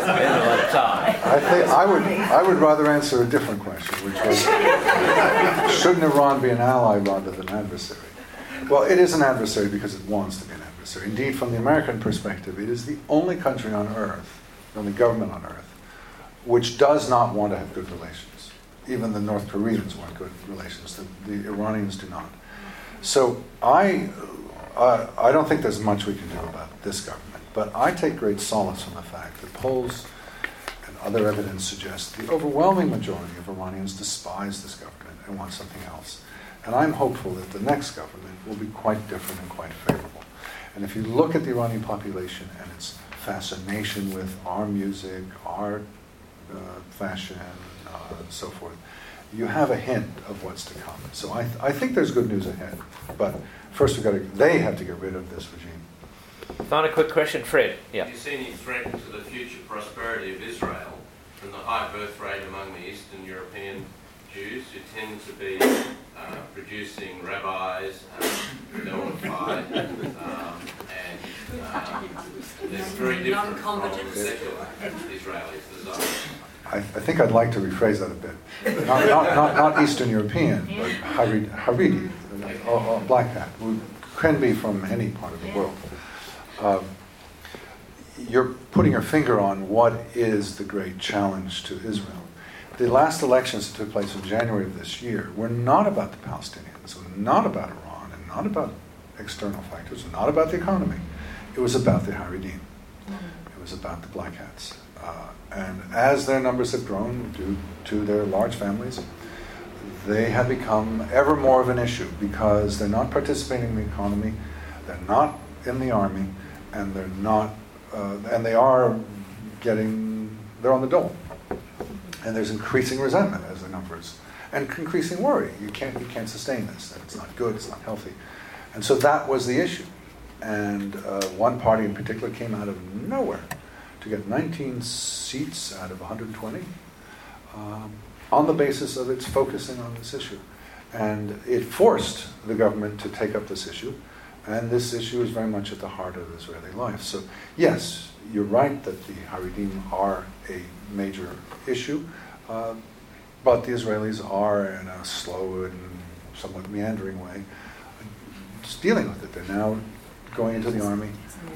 I think I would rather answer a different question, which was, shouldn't Iran be an ally rather than adversary? Well, it is an adversary because it wants to be an adversary. Indeed, from the American perspective, it is the only country on earth, the only government on earth, which does not want to have good relations. Even the North Koreans want good relations. The Iranians do not. So I don't think there's much we can do about this government, but I take great solace from the fact that polls and other evidence suggest the overwhelming majority of Iranians despise this government and want something else. And I'm hopeful that the next government will be quite different and quite favorable. And if you look at the Iranian population and its fascination with our music, art, fashion, so forth, you have a hint of what's to come. So I think there's good news ahead. But first they have to get rid of this regime. Final quick question, Fred. Yeah. Do you see any threat to the future prosperity of Israel from the high birth rate among the Eastern European Jews who tend to be producing rabbis, Delphi, and they're very different from secular Israelis as I think I'd like to rephrase that a bit. Not Eastern European, but Haredi, or Black Hat, who can be from any part of the world. You're putting your finger on what is the great challenge to Israel. The last elections that took place in January of this year were not about the Palestinians, were not about Iran, and not about external factors, and not about the economy. It was about the Haredim. It was about the Black Hats. And as their numbers have grown due to their large families, they have become ever more of an issue because they're not participating in the economy, they're not in the army, and they're not, and they're on the dole. And there's increasing resentment as the numbers, and increasing worry. You can't sustain this. That it's not good. It's not healthy. And so that was the issue. And one party in particular came out of nowhere to get 19 seats out of 120 on the basis of its focusing on this issue. And it forced the government to take up this issue. And this issue is very much at the heart of Israeli life. So yes, you're right that the Haredim are a major issue, but the Israelis are, in a slow and somewhat meandering way, just dealing with it. They're now going into the army.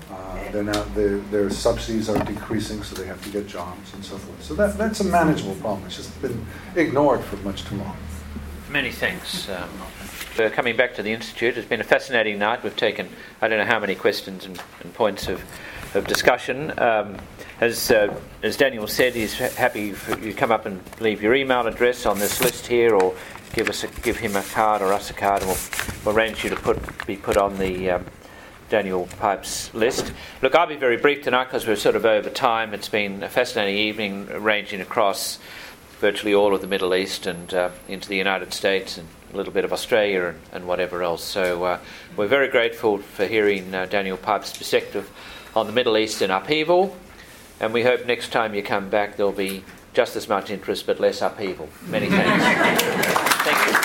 Their subsidies are decreasing, so they have to get jobs and so forth. So that's a manageable problem. It's just been ignored for much too long. Many thanks. Coming back to the Institute, it's been a fascinating night. We've taken, I don't know how many questions and points of discussion. As Daniel said, he's happy for you to come up and leave your email address on this list here, or give him a card or us a card, and we'll arrange you to be put on the Daniel Pipes list. Look, I'll be very brief tonight because we're sort of over time. It's been a fascinating evening ranging across virtually all of the Middle East and into the United States and a little bit of Australia and whatever else. So we're very grateful for hearing Daniel Pipes' perspective on the Middle East in upheaval, and we hope next time you come back there'll be just as much interest but less upheaval. Many thanks. Thank you.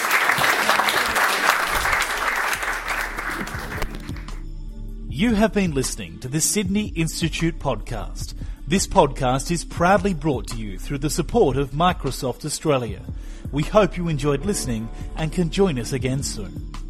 You have been listening to the Sydney Institute podcast. This podcast is proudly brought to you through the support of Microsoft Australia. We hope you enjoyed listening and can join us again soon.